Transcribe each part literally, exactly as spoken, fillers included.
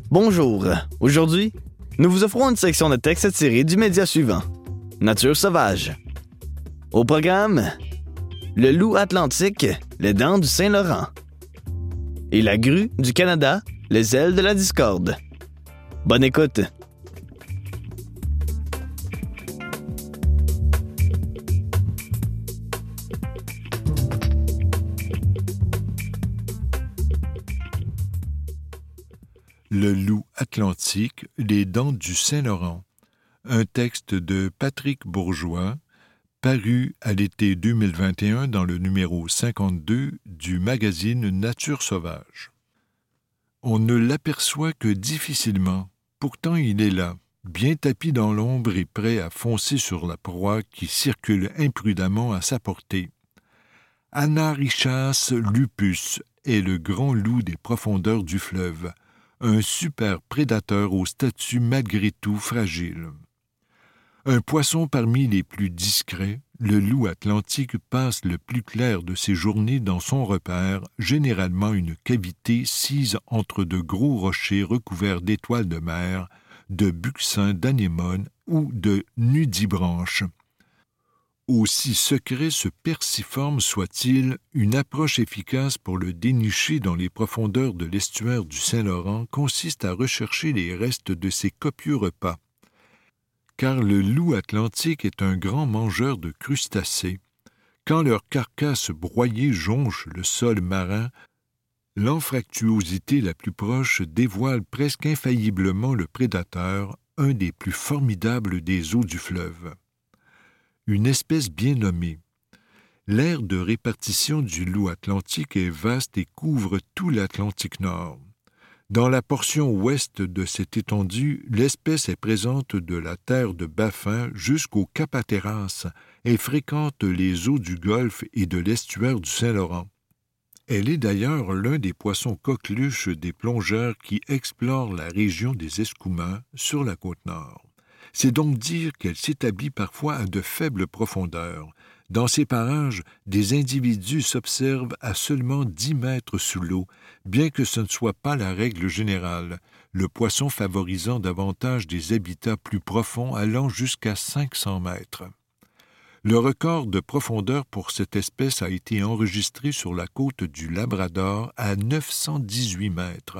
Bonjour. Aujourd'hui, nous vous offrons une section de texte tirée du média suivant, Nature sauvage. Au programme, le loup atlantique, les dents du Saint-Laurent. Et la grue du Canada, les ailes de la discorde. Bonne écoute. Le loup atlantique, les dents du Saint-Laurent. Un texte de Patrick Bourgeois, paru à l'été deux mille vingt et un dans le numéro cinquante-deux du magazine Nature sauvage. On ne l'aperçoit que difficilement, pourtant il est là, bien tapi dans l'ombre et prêt à foncer sur la proie qui circule imprudemment à sa portée. Anarichas lupus est le grand loup des profondeurs du fleuve, un super prédateur au statut malgré tout fragile. Un poisson parmi les plus discrets, le loup atlantique passe le plus clair de ses journées dans son repère, généralement une cavité sise entre de gros rochers recouverts d'étoiles de mer, de buccins d'anémones ou de nudibranches. Aussi secret ce perciforme soit-il, une approche efficace pour le dénicher dans les profondeurs de l'estuaire du Saint-Laurent consiste à rechercher les restes de ses copieux repas. Car le loup atlantique est un grand mangeur de crustacés. Quand leurs carcasses broyées jonchent le sol marin, l'anfractuosité la plus proche dévoile presque infailliblement le prédateur, un des plus formidables des eaux du fleuve. Une espèce bien nommée. L'aire de répartition du loup atlantique est vaste et couvre tout l'Atlantique Nord. Dans la portion ouest de cette étendue, l'espèce est présente de la terre de Baffin jusqu'au Cap Hatteras et fréquente les eaux du Golfe et de l'estuaire du Saint-Laurent. Elle est d'ailleurs l'un des poissons coqueluches des plongeurs qui explorent la région des Escoumins sur la côte nord. C'est donc dire qu'elle s'établit parfois à de faibles profondeurs. Dans ces parages, des individus s'observent à seulement dix mètres sous l'eau, bien que ce ne soit pas la règle générale, le poisson favorisant davantage des habitats plus profonds allant jusqu'à cinq cents mètres. Le record de profondeur pour cette espèce a été enregistré sur la côte du Labrador à neuf cent dix-huit mètres.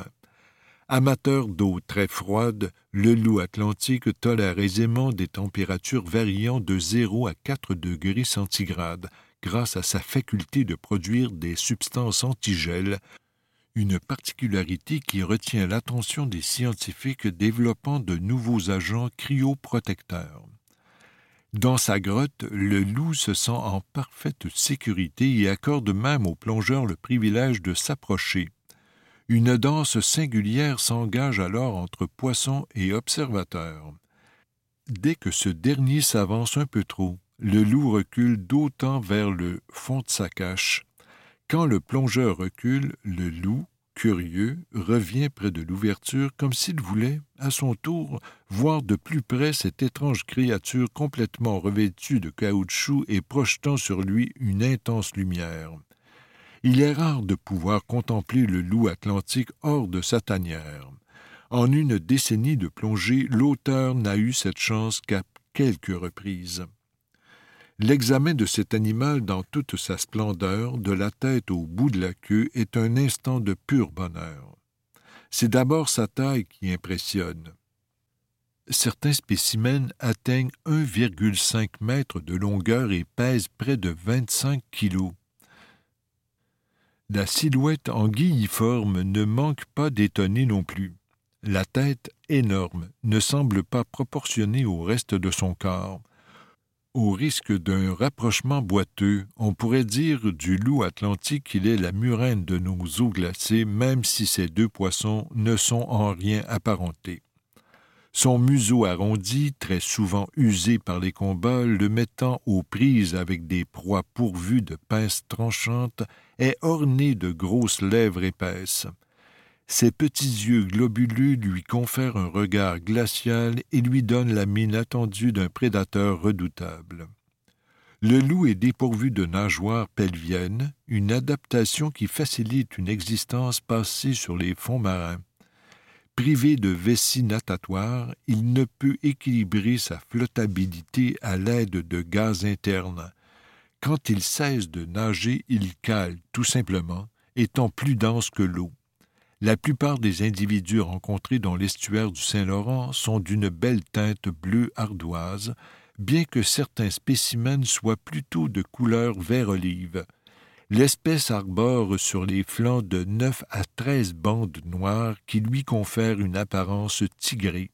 Amateur d'eau très froide, le loup atlantique tolère aisément des températures variant de zéro à quatre degrés centigrades grâce à sa faculté de produire des substances antigel, une particularité qui retient l'attention des scientifiques développant de nouveaux agents cryoprotecteurs. Dans sa grotte, le loup se sent en parfaite sécurité et accorde même aux plongeurs le privilège de s'approcher. Une danse singulière s'engage alors entre poisson et observateur. Dès que ce dernier s'avance un peu trop, le loup recule d'autant vers le fond de sa cache. Quand le plongeur recule, le loup, curieux, revient près de l'ouverture comme s'il voulait, à son tour, voir de plus près cette étrange créature complètement revêtue de caoutchouc et projetant sur lui une intense lumière. Il est rare de pouvoir contempler le loup atlantique hors de sa tanière. En une décennie de plongée, l'auteur n'a eu cette chance qu'à quelques reprises. L'examen de cet animal dans toute sa splendeur, de la tête au bout de la queue, est un instant de pur bonheur. C'est d'abord sa taille qui impressionne. Certains spécimens atteignent un virgule cinq mètres de longueur et pèsent près de vingt-cinq kilos. La silhouette anguilliforme ne manque pas d'étonner non plus. La tête, énorme, ne semble pas proportionnée au reste de son corps. Au risque d'un rapprochement boiteux, on pourrait dire du loup atlantique qu'il est la murène de nos eaux glacées, même si ces deux poissons ne sont en rien apparentés. Son museau arrondi, très souvent usé par les combats, le mettant aux prises avec des proies pourvues de pinces tranchantes, est orné de grosses lèvres épaisses. Ses petits yeux globuleux lui confèrent un regard glacial et lui donnent la mine attendue d'un prédateur redoutable. Le loup est dépourvu de nageoires pelviennes, une adaptation qui facilite une existence passée sur les fonds marins. Privé de vessie natatoire, il ne peut équilibrer sa flottabilité à l'aide de gaz internes. Quand il cesse de nager, il cale, tout simplement, étant plus dense que l'eau. La plupart des individus rencontrés dans l'estuaire du Saint-Laurent sont d'une belle teinte bleue ardoise, bien que certains spécimens soient plutôt de couleur vert-olive. L'espèce arbore sur les flancs de neuf à treize bandes noires qui lui confèrent une apparence tigrée.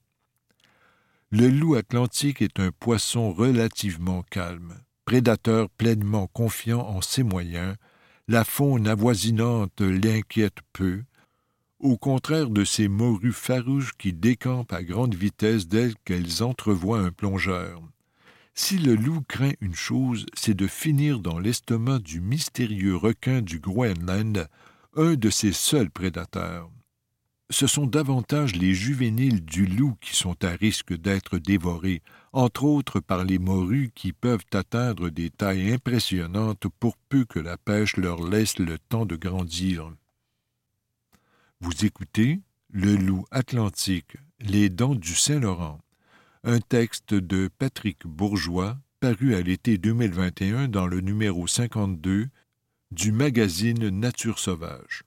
Le loup atlantique est un poisson relativement calme, prédateur pleinement confiant en ses moyens. La faune avoisinante l'inquiète peu, au contraire de ces morues farouches qui décampent à grande vitesse dès qu'elles entrevoient un plongeur. Si le loup craint une chose, c'est de finir dans l'estomac du mystérieux requin du Groenland, un de ses seuls prédateurs. Ce sont davantage les juvéniles du loup qui sont à risque d'être dévorés, entre autres par les morues qui peuvent atteindre des tailles impressionnantes pour peu que la pêche leur laisse le temps de grandir. Vous écoutez Le loup atlantique, les dents du Saint-Laurent. Un texte de Patrick Bourgeois, paru à l'été deux mille vingt et un dans le numéro cinquante-deux du magazine Nature sauvage.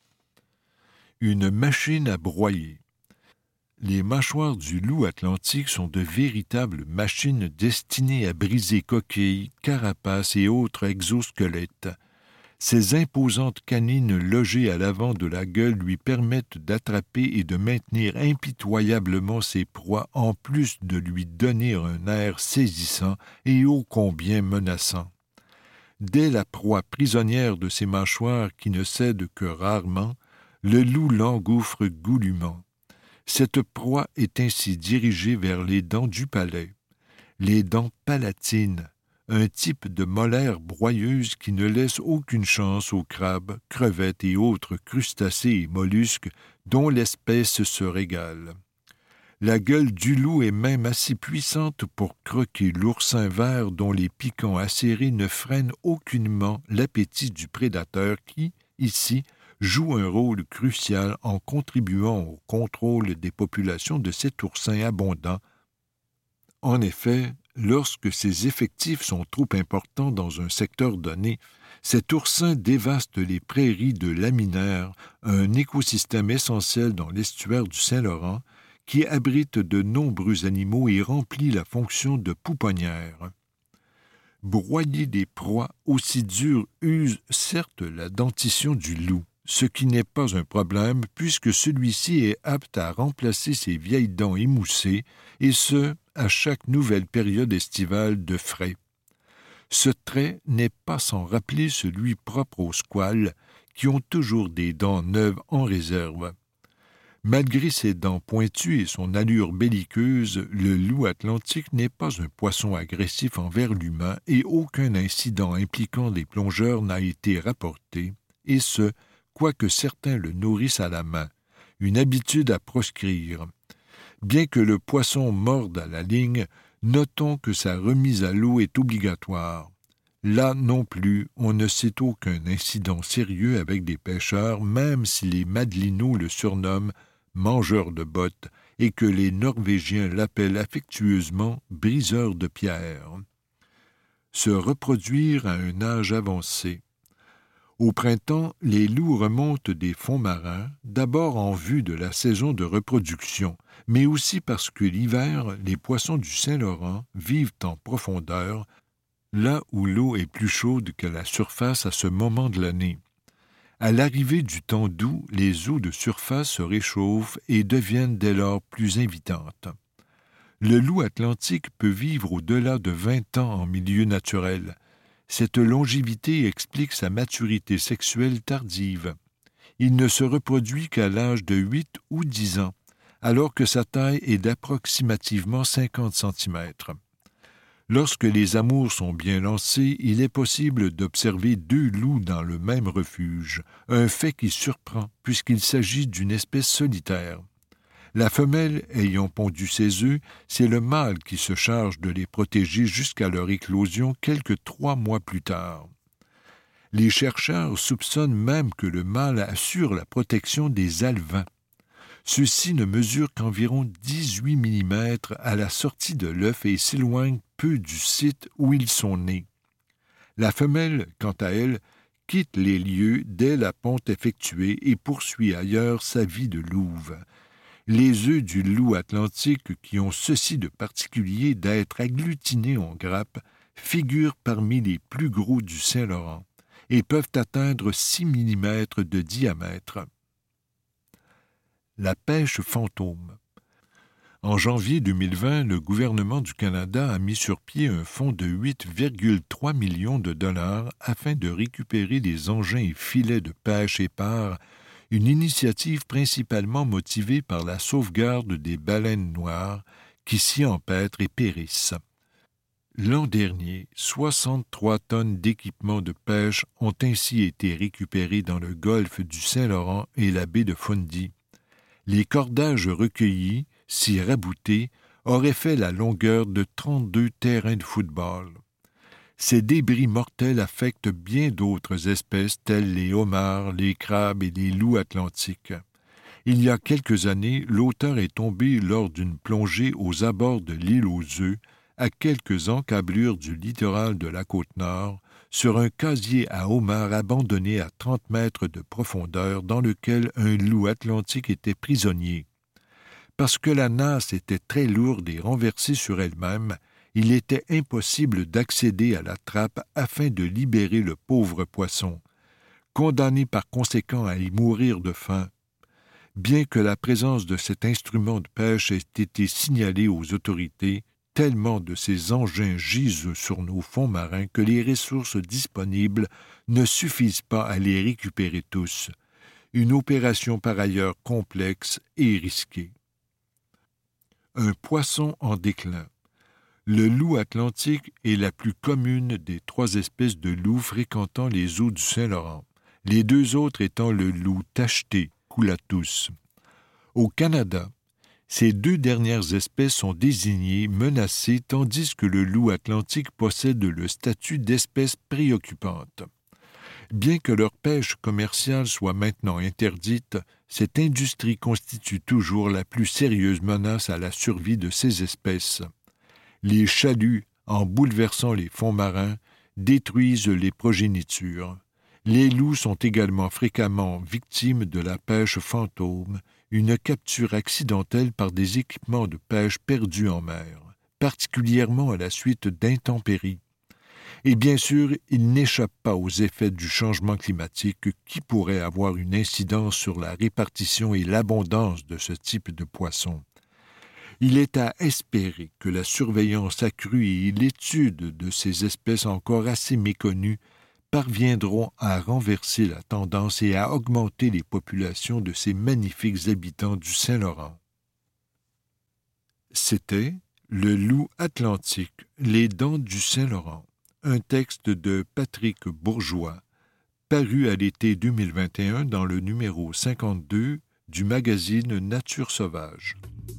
Une machine à broyer. Les mâchoires du loup atlantique sont de véritables machines destinées à briser coquilles, carapaces et autres exosquelettes. Ces imposantes canines logées à l'avant de la gueule lui permettent d'attraper et de maintenir impitoyablement ses proies, en plus de lui donner un air saisissant et ô combien menaçant. Dès la proie prisonnière de ses mâchoires qui ne cèdent que rarement, le loup l'engouffre goulûment. Cette proie est ainsi dirigée vers les dents du palais, les dents palatines, un type de molaire broyeuse qui ne laisse aucune chance aux crabes, crevettes et autres crustacés et mollusques dont l'espèce se régale. La gueule du loup est même assez puissante pour croquer l'oursin vert dont les piquants acérés ne freinent aucunement l'appétit du prédateur qui, ici, joue un rôle crucial en contribuant au contrôle des populations de cet oursin abondant. En effet, lorsque ses effectifs sont trop importants dans un secteur donné, cet oursin dévaste les prairies de laminaires, un écosystème essentiel dans l'estuaire du Saint-Laurent, qui abrite de nombreux animaux et remplit la fonction de pouponnière. Broyer des proies aussi dures use certes la dentition du loup, ce qui n'est pas un problème puisque celui-ci est apte à remplacer ses vieilles dents émoussées, et ce, à chaque nouvelle période estivale de frais. Ce trait n'est pas sans rappeler celui propre aux squales, qui ont toujours des dents neuves en réserve. Malgré ses dents pointues et son allure belliqueuse, le loup atlantique n'est pas un poisson agressif envers l'humain et aucun incident impliquant des plongeurs n'a été rapporté, et ce, quoique certains le nourrissent à la main, une habitude à proscrire. Bien que le poisson morde à la ligne, notons que sa remise à l'eau est obligatoire. Là non plus, on ne sait aucun incident sérieux avec des pêcheurs, même si les Madelinos le surnomment « mangeur de bottes » et que les Norvégiens l'appellent affectueusement « briseur de pierres ». Se reproduire à un âge avancé. Au printemps, les loups remontent des fonds marins, d'abord en vue de la saison de reproduction, mais aussi parce que l'hiver, les poissons du Saint-Laurent vivent en profondeur, là où l'eau est plus chaude qu'à la surface à ce moment de l'année. À l'arrivée du temps doux, les eaux de surface se réchauffent et deviennent dès lors plus invitantes. Le loup atlantique peut vivre au-delà de vingt ans en milieu naturel. Cette longévité explique sa maturité sexuelle tardive. Il ne se reproduit qu'à l'âge de huit ou dix ans, alors que sa taille est d'approximativement cinquante centimètres. Lorsque les amours sont bien lancés, il est possible d'observer deux loups dans le même refuge, un fait qui surprend puisqu'il s'agit d'une espèce solitaire. La femelle ayant pondu ses œufs, c'est le mâle qui se charge de les protéger jusqu'à leur éclosion quelques trois mois plus tard. Les chercheurs soupçonnent même que le mâle assure la protection des alevins. Ceux-ci ne mesurent qu'environ dix-huit millimètres à la sortie de l'œuf et s'éloignent peu du site où ils sont nés. La femelle, quant à elle, quitte les lieux dès la ponte effectuée et poursuit ailleurs sa vie de louve. Les œufs du loup atlantique, qui ont ceci de particulier d'être agglutinés en grappes, figurent parmi les plus gros du Saint-Laurent et peuvent atteindre six millimètres de diamètre. La pêche fantôme. En janvier deux mille vingt, le gouvernement du Canada a mis sur pied un fonds de huit virgule trois millions de dollars afin de récupérer les engins et filets de pêche épars, une initiative principalement motivée par la sauvegarde des baleines noires qui s'y empêtrent et périssent. L'an dernier, soixante-trois tonnes d'équipements de pêche ont ainsi été récupérées dans le golfe du Saint-Laurent et la baie de Fundy. Les cordages recueillis, si raboutés, auraient fait la longueur de trente-deux terrains de football. Ces débris mortels affectent bien d'autres espèces telles les homards, les crabes et les loups atlantiques. Il y a quelques années, l'auteur est tombé lors d'une plongée aux abords de l'île aux œufs, à quelques encablures du littoral de la Côte-Nord, sur un casier à homards abandonné à trente mètres de profondeur dans lequel un loup atlantique était prisonnier. Parce que la nasse était très lourde et renversée sur elle-même, il était impossible d'accéder à la trappe afin de libérer le pauvre poisson, condamné par conséquent à y mourir de faim. Bien que la présence de cet instrument de pêche ait été signalée aux autorités, tellement de ces engins gisent sur nos fonds marins que les ressources disponibles ne suffisent pas à les récupérer tous. Une opération par ailleurs complexe et risquée. Un poisson en déclin. Le loup atlantique est la plus commune des trois espèces de loups fréquentant les eaux du Saint-Laurent, les deux autres étant le loup tacheté, Coulatus. Au Canada, ces deux dernières espèces sont désignées menacées tandis que le loup atlantique possède le statut d'espèce préoccupante. Bien que leur pêche commerciale soit maintenant interdite, cette industrie constitue toujours la plus sérieuse menace à la survie de ces espèces. Les chaluts, en bouleversant les fonds marins, détruisent les progénitures. Les loups sont également fréquemment victimes de la pêche fantôme, une capture accidentelle par des équipements de pêche perdus en mer, particulièrement à la suite d'intempéries. Et bien sûr, il n'échappe pas aux effets du changement climatique qui pourrait avoir une incidence sur la répartition et l'abondance de ce type de poissons. Il est à espérer que la surveillance accrue et l'étude de ces espèces encore assez méconnues parviendront à renverser la tendance et à augmenter les populations de ces magnifiques habitants du Saint-Laurent. C'était Le loup atlantique, les dents du Saint-Laurent, un texte de Patrick Bourgeois, paru à l'été deux mille vingt et un dans le numéro cinquante-deux du magazine Nature sauvage.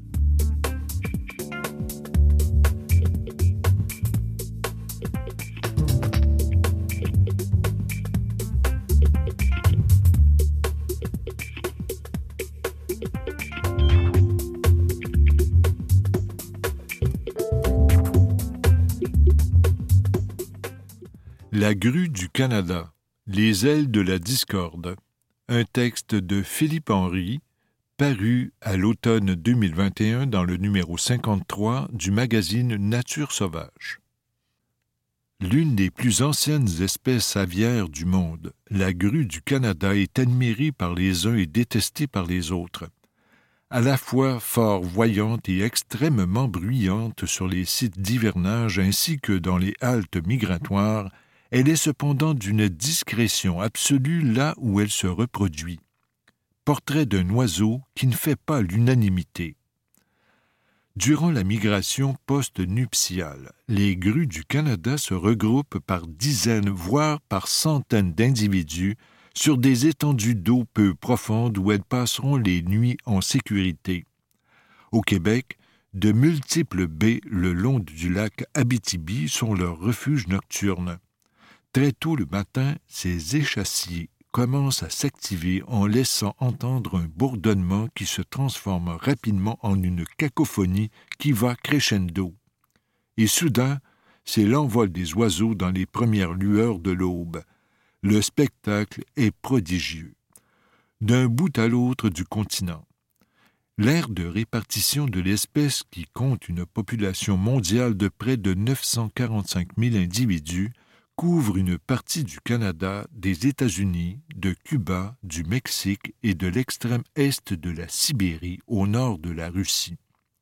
La grue du Canada, les ailes de la discorde, un texte de Philippe Henry, paru à l'automne deux mille vingt et un dans le numéro cinquante-trois du magazine Nature sauvage. L'une des plus anciennes espèces aviaires du monde, la grue du Canada est admirée par les uns et détestée par les autres. À la fois fort voyante et extrêmement bruyante sur les sites d'hivernage ainsi que dans les haltes migratoires, elle est cependant d'une discrétion absolue là où elle se reproduit. Portrait d'un oiseau qui ne fait pas l'unanimité. Durant la migration post-nuptiale, les grues du Canada se regroupent par dizaines, voire par centaines d'individus sur des étendues d'eau peu profondes où elles passeront les nuits en sécurité. Au Québec, de multiples baies le long du lac Abitibi sont leurs refuges nocturnes. Très tôt le matin, ces échassiers commence à s'activer en laissant entendre un bourdonnement qui se transforme rapidement en une cacophonie qui va crescendo. Et soudain, c'est l'envol des oiseaux dans les premières lueurs de l'aube. Le spectacle est prodigieux. D'un bout à l'autre du continent, l'aire de répartition de l'espèce, qui compte une population mondiale de près de neuf cent quarante-cinq mille individus, couvre une partie du Canada, des États-Unis, de Cuba, du Mexique et de l'extrême est de la Sibérie au nord de la Russie.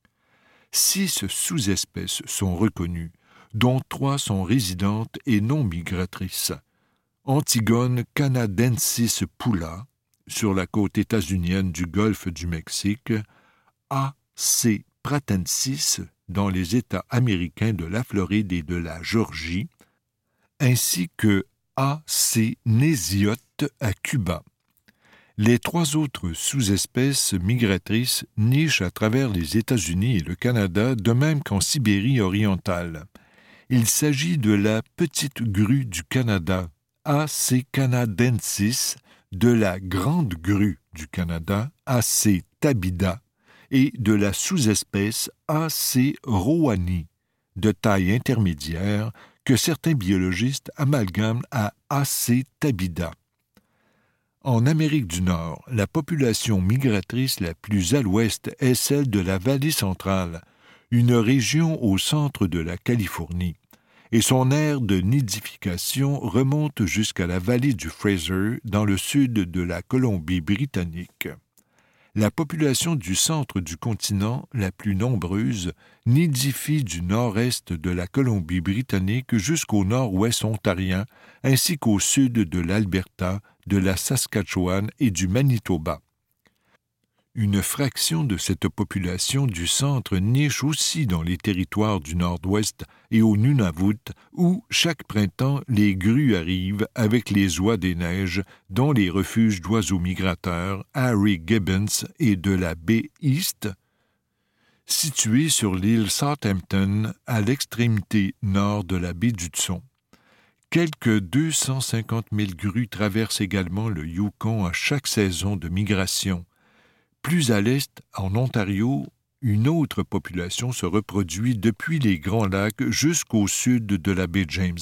Six sous-espèces sont reconnues, dont trois sont résidentes et non migratrices. Antigone canadensis pula, sur la côte états-unienne du golfe du Mexique, A. c. pratensis, dans les États américains de la Floride et de la Géorgie, ainsi que A. c. nesiote à Cuba. Les trois autres sous-espèces migratrices nichent à travers les États-Unis et le Canada, de même qu'en Sibérie orientale. Il s'agit de la petite grue du Canada, A. c. canadensis, de la grande grue du Canada, A. c. tabida, et de la sous-espèce A. c. roani, de taille intermédiaire, que certains biologistes amalgament à A. c. tabida. En Amérique du Nord, la population migratrice la plus à l'ouest est celle de la Vallée centrale, une région au centre de la Californie, et son aire de nidification remonte jusqu'à la vallée du Fraser, dans le sud de la Colombie-Britannique. La population du centre du continent, la plus nombreuse, nidifie du nord-est de la Colombie-Britannique jusqu'au nord-ouest ontarien, ainsi qu'au sud de l'Alberta, de la Saskatchewan et du Manitoba. Une fraction de cette population du centre niche aussi dans les territoires du nord-ouest et au Nunavut, où, chaque printemps, les grues arrivent avec les oies des neiges, dont les refuges d'oiseaux migrateurs Harry Gibbons et de la baie East, située sur l'île Southampton, à l'extrémité nord de la baie d'Hudson. Quelques deux cent cinquante mille grues traversent également le Yukon à chaque saison de migration. Plus à l'est, en Ontario, une autre population se reproduit depuis les Grands Lacs jusqu'au sud de la baie James.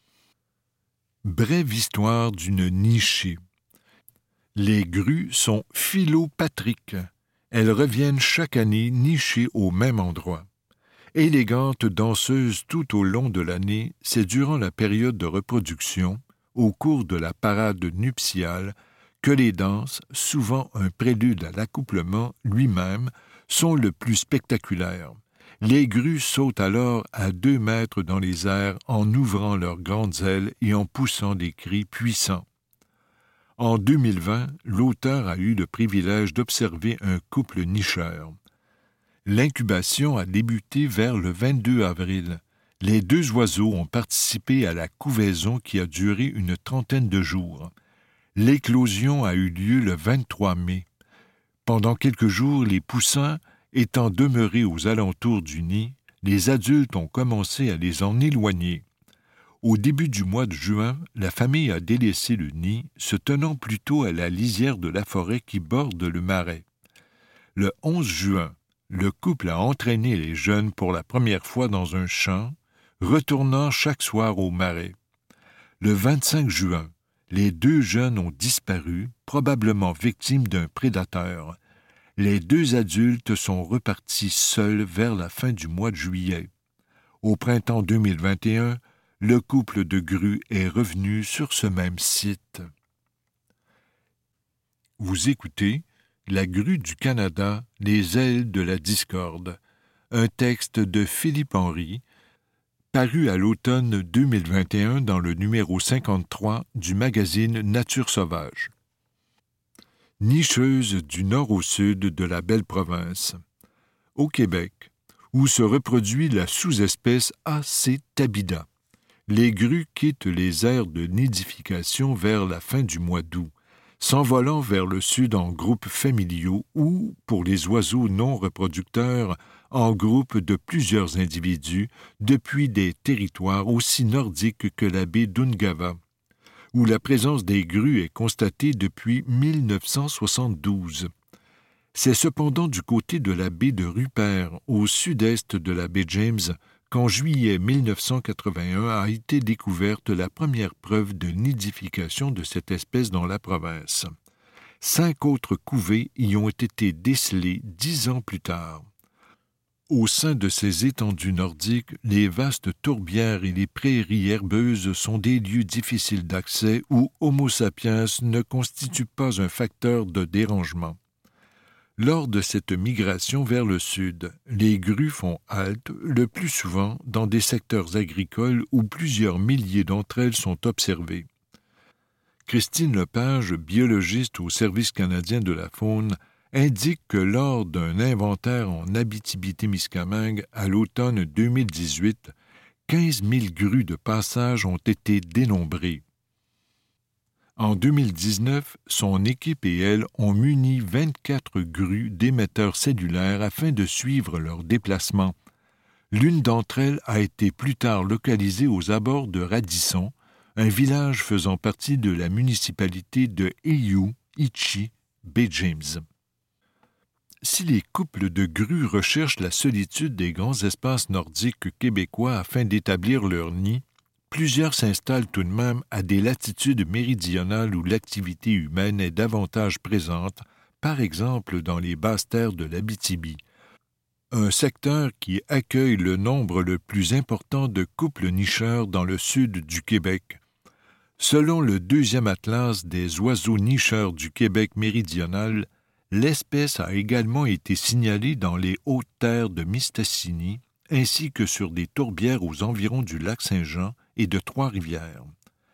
Brève histoire d'une nichée. Les grues sont philopatriques. Elles reviennent chaque année nicher au même endroit. Élégantes danseuses tout au long de l'année, c'est durant la période de reproduction, au cours de la parade nuptiale, que les danses, souvent un prélude à l'accouplement lui-même, sont le plus spectaculaires. Les grues sautent alors à deux mètres dans les airs en ouvrant leurs grandes ailes et en poussant des cris puissants. En deux mille vingt, l'auteur a eu le privilège d'observer un couple nicheur. L'incubation a débuté vers le vingt-deux avril. Les deux oiseaux ont participé à la couvaison qui a duré une trentaine de jours. L'éclosion a eu lieu le vingt-trois mai. Pendant quelques jours, les poussins étant demeurés aux alentours du nid, les adultes ont commencé à les en éloigner. Au début du mois de juin, la famille a délaissé le nid, se tenant plutôt à la lisière de la forêt qui borde le marais. Le onze juin, le couple a entraîné les jeunes pour la première fois dans un champ, retournant chaque soir au marais. Le vingt-cinq juin, les deux jeunes ont disparu, probablement victimes d'un prédateur. Les deux adultes sont repartis seuls vers la fin du mois de juillet. Au printemps deux mille vingt et un, le couple de grues est revenu sur ce même site. Vous écoutez La grue du Canada, les ailes de la discorde, un texte de Philippe Henry, paru à l'automne deux mille vingt et un dans le numéro cinquante-trois du magazine Nature sauvage. Nicheuse du nord au sud de la belle province. Au Québec, où se reproduit la sous-espèce A. c. tabida. Les grues quittent les aires de nidification vers la fin du mois d'août, s'envolant vers le sud en groupes familiaux ou, pour les oiseaux non reproducteurs, en groupes de plusieurs individus depuis des territoires aussi nordiques que la baie d'Ungava. où la présence des grues est constatée depuis mille neuf cent soixante-douze. C'est cependant du côté de la baie de Rupert, au sud-est de la baie James, qu'en juillet mille neuf cent quatre-vingt-un a été découverte la première preuve de nidification de cette espèce dans la province. Cinq autres couvées y ont été décelées dix ans plus tard. Au sein de ces étendues nordiques, les vastes tourbières et les prairies herbeuses sont des lieux difficiles d'accès où Homo sapiens ne constitue pas un facteur de dérangement. Lors de cette migration vers le sud, les grues font halte, le plus souvent dans des secteurs agricoles où plusieurs milliers d'entre elles sont observées. Christine Lepage, biologiste au Service canadien de la faune, indique que lors d'un inventaire en Abitibi-Témiscamingue à l'automne deux mille dix-huit, quinze mille grues de passage ont été dénombrées. En deux mille dix-neuf, son équipe et elle ont muni vingt-quatre grues d'émetteurs cellulaires afin de suivre leur déplacement. L'une d'entre elles a été plus tard localisée aux abords de Radisson, un village faisant partie de la municipalité de Eeyou-Ichi, Baie-James. Si les couples de grues recherchent la solitude des grands espaces nordiques québécois afin d'établir leur nid, plusieurs s'installent tout de même à des latitudes méridionales où l'activité humaine est davantage présente, par exemple dans les basses terres de l'Abitibi, un secteur qui accueille le nombre le plus important de couples nicheurs dans le sud du Québec. Selon le deuxième atlas des oiseaux nicheurs du Québec méridional, l'espèce a également été signalée dans les hautes terres de Mistassini, ainsi que sur des tourbières aux environs du lac Saint-Jean et de Trois-Rivières.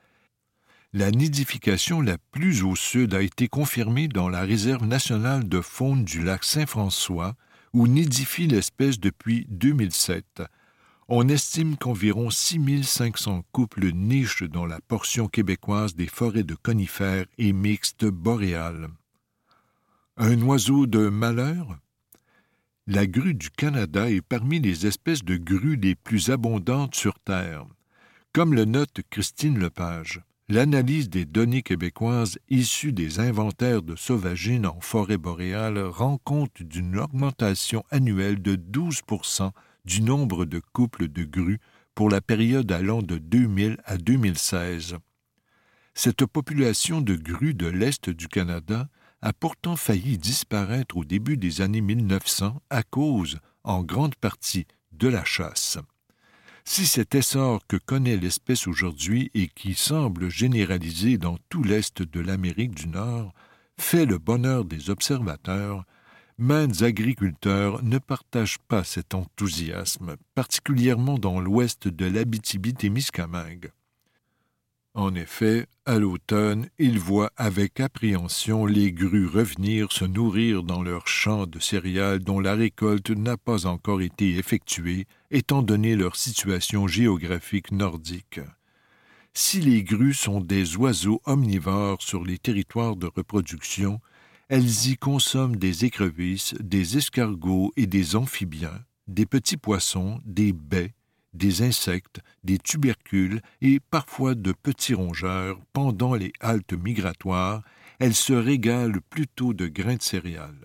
La nidification la plus au sud a été confirmée dans la réserve nationale de faune du lac Saint-François, où nidifie l'espèce depuis deux mille sept. On estime qu'environ six mille cinq cents couples nichent dans la portion québécoise des forêts de conifères et mixtes boréales. Un oiseau de malheur? La grue du Canada est parmi les espèces de grues les plus abondantes sur Terre. Comme le note Christine Lepage, l'analyse des données québécoises issues des inventaires de sauvagines en forêt boréale rend compte d'une augmentation annuelle de douze pour cent du nombre de couples de grues pour la période allant de deux mille à deux mille seize. Cette population de grues de l'Est du Canada a pourtant failli disparaître au début des années mille neuf cents à cause, en grande partie, de la chasse. Si cet essor que connaît l'espèce aujourd'hui et qui semble généralisé dans tout l'Est de l'Amérique du Nord fait le bonheur des observateurs, maints agriculteurs ne partagent pas cet enthousiasme, particulièrement dans l'ouest de l'Abitibi-Témiscamingue. En effet, à l'automne, ils voient avec appréhension les grues revenir se nourrir dans leurs champs de céréales dont la récolte n'a pas encore été effectuée, étant donné leur situation géographique nordique. Si les grues sont des oiseaux omnivores sur les territoires de reproduction, elles y consomment des écrevisses, des escargots et des amphibiens, des petits poissons, des baies, des insectes, des tubercules et parfois de petits rongeurs. Pendant les haltes migratoires, elles se régalent plutôt de grains de céréales.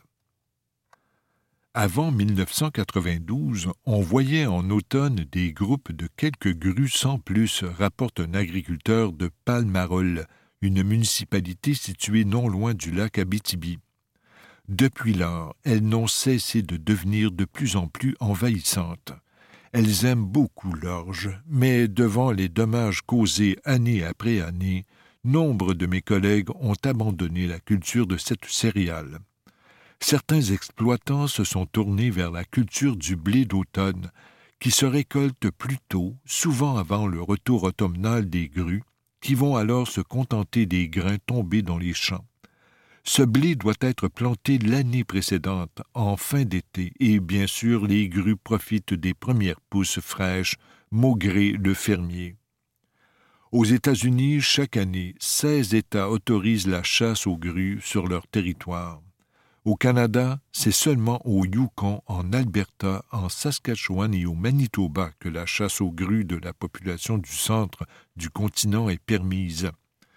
Avant mille neuf cent quatre-vingt-douze, on voyait en automne des groupes de quelques grues sans plus, rapporte un agriculteur de Palmarol, une municipalité située non loin du lac Abitibi. Depuis lors, elles n'ont cessé de devenir de plus en plus envahissantes. Elles aiment beaucoup l'orge, mais devant les dommages causés année après année, nombre de mes collègues ont abandonné la culture de cette céréale. Certains exploitants se sont tournés vers la culture du blé d'automne, qui se récolte plus tôt, souvent avant le retour automnal des grues, qui vont alors se contenter des grains tombés dans les champs. Ce blé doit être planté l'année précédente, en fin d'été, et bien sûr les grues profitent des premières pousses fraîches, maugré le fermier. Aux États-Unis, chaque année, seize États autorisent la chasse aux grues sur leur territoire. Au Canada, c'est seulement au Yukon, en Alberta, en Saskatchewan et au Manitoba que la chasse aux grues de la population du centre du continent est permise.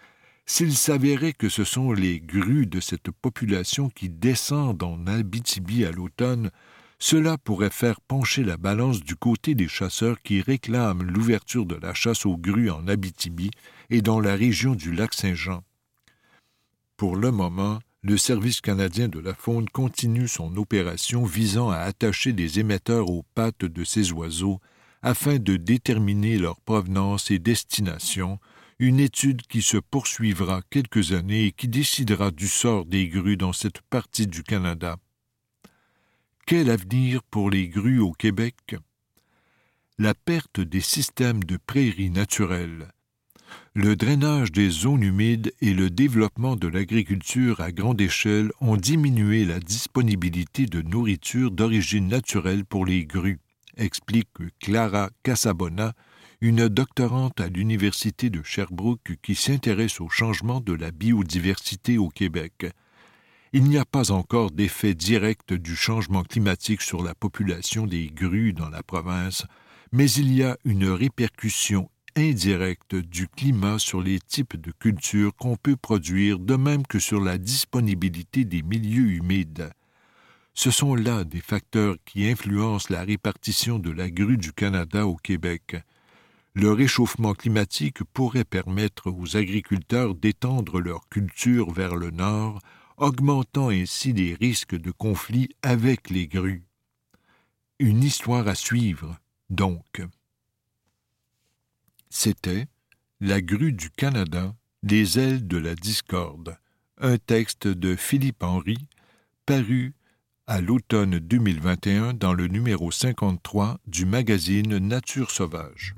S'il s'avérait que ce sont les grues de cette population qui descendent en Abitibi à l'automne, cela pourrait faire pencher la balance du côté des chasseurs qui réclament l'ouverture de la chasse aux grues en Abitibi et dans la région du lac Saint-Jean. Pour le moment, le Service canadien de la faune continue son opération visant à attacher des émetteurs aux pattes de ces oiseaux afin de déterminer leur provenance et destination, une étude qui se poursuivra quelques années et qui décidera du sort des grues dans cette partie du Canada. Quel avenir pour les grues au Québec? La perte des systèmes de prairies naturelles, le drainage des zones humides et le développement de l'agriculture à grande échelle ont diminué la disponibilité de nourriture d'origine naturelle pour les grues, explique Clara Casabona, une doctorante à l'Université de Sherbrooke qui s'intéresse au changement de la biodiversité au Québec. Il n'y a pas encore d'effet direct du changement climatique sur la population des grues dans la province, mais il y a une répercussion indirecte du climat sur les types de cultures qu'on peut produire, de même que sur la disponibilité des milieux humides. Ce sont là des facteurs qui influencent la répartition de la grue du Canada au Québec. Le réchauffement climatique pourrait permettre aux agriculteurs d'étendre leur culture vers le nord, augmentant ainsi les risques de conflits avec les grues. Une histoire à suivre, donc. C'était La grue du Canada, les ailes de la discorde, un texte de Philippe Henry, paru à l'automne deux mille vingt et un dans le numéro cinquante-trois du magazine Nature sauvage.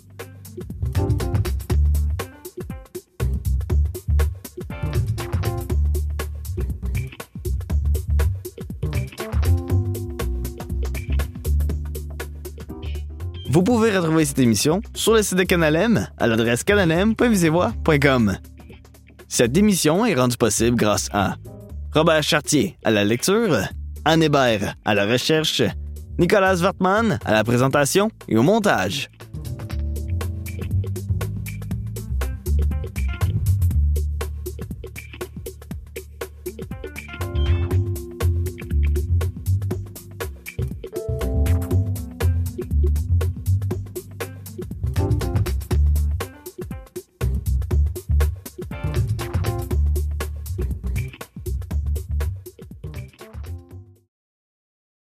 Vous pouvez retrouver cette émission sur le site de Canal M à l'adresse canal m point visivoix point com. Cette émission est rendue possible grâce à Robert Chartier à la lecture, Anne Hébert à la recherche, Nicolas Wertmann à la présentation et au montage.